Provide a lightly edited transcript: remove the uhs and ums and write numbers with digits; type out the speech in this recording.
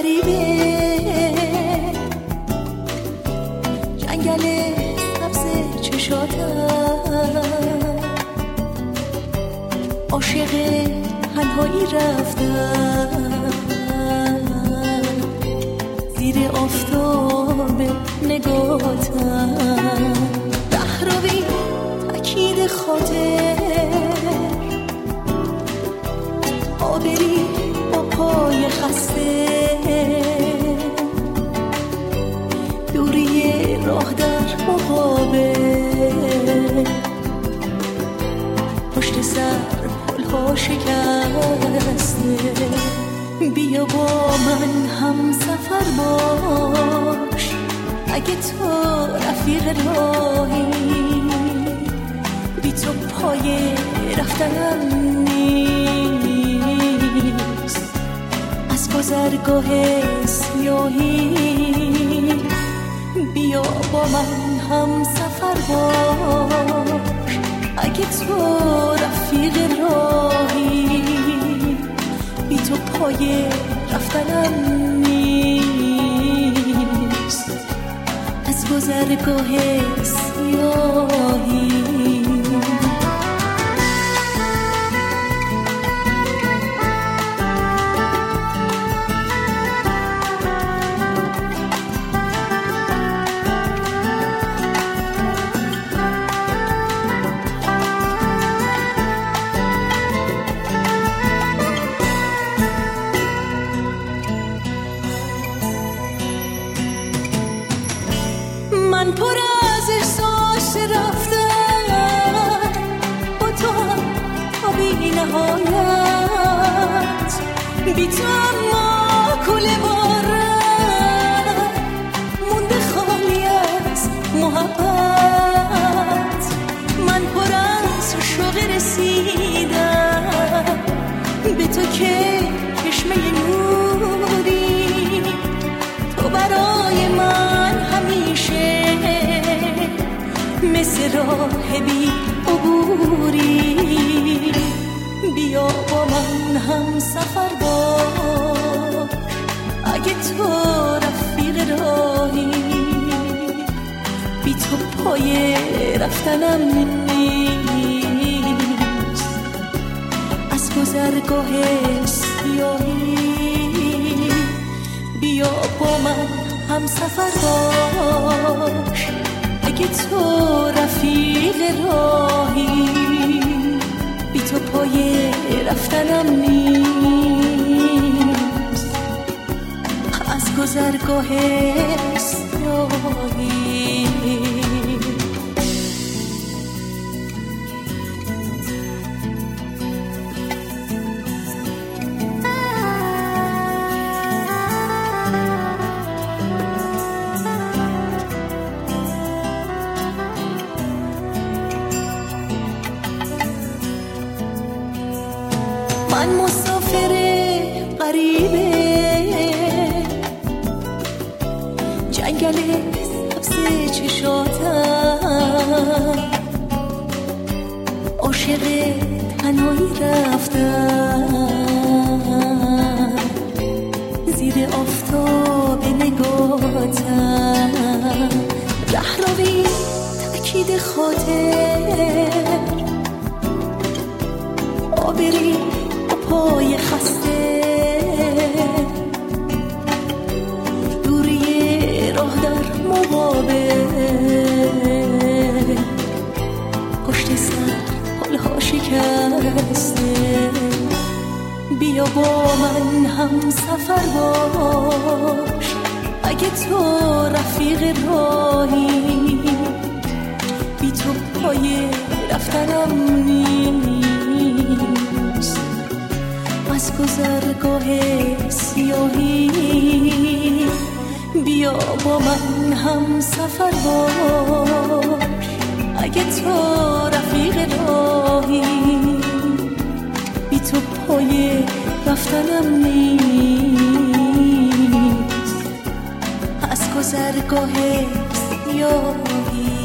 غریبه، جنگل سبز چشاتم، عاشق تنهایی رفتم، زیر آفتاب نگاتم، رهروی تأکید خاطر، آبری با پای خسته، دوری راه در مقابل، پشت سر پلها شکسته، بیا با من هم سفر باش، اگه تو رفیق راهی، بی تو پای رفتنم نیست، از گذرگاه سیاهی، بیا با من هم سفر باش، اگه تو رفیق راهی، بی تو پای رفتنم نیست، از گذرگاه سیاهی. من پر از احساس رفتن با تو تا بی نهایت، بی تو اما کوله بارم مونده خالی از محبت، من پر از شوق رسیدم به تو که چشمه نوری، تو برای من همیشه مثل راه بی عبوری، بیا با من هم سفر باش، اگه تو رفیق راهی، بی تو پای رفتنم نیست، از گذرگاه سیاهی، بیا با من هم سفر باش، اگه تو رفیق راهی، بی تو پای رفتنم نیست، از گذرگاه سیاهی. من مسافر غریبه، جنگل سبز چشاتم، عاشق تنهایی رفتم، زیر آفتاب نگاتم، رهروی تأکید خاطر، آبری پای خسته، دوری راه در مقابل، پشت سر پلها شکسته، بیا با من هم سفر باش، اگه تو رفیق راهی، بی تو پای رفتنم نیست، از گذرگاه سیاهی، بیا با من هم سفر باش، اگه تو رفیق راهی، بی تو پای رفتنم نیست، از گذرگاه سیاهی.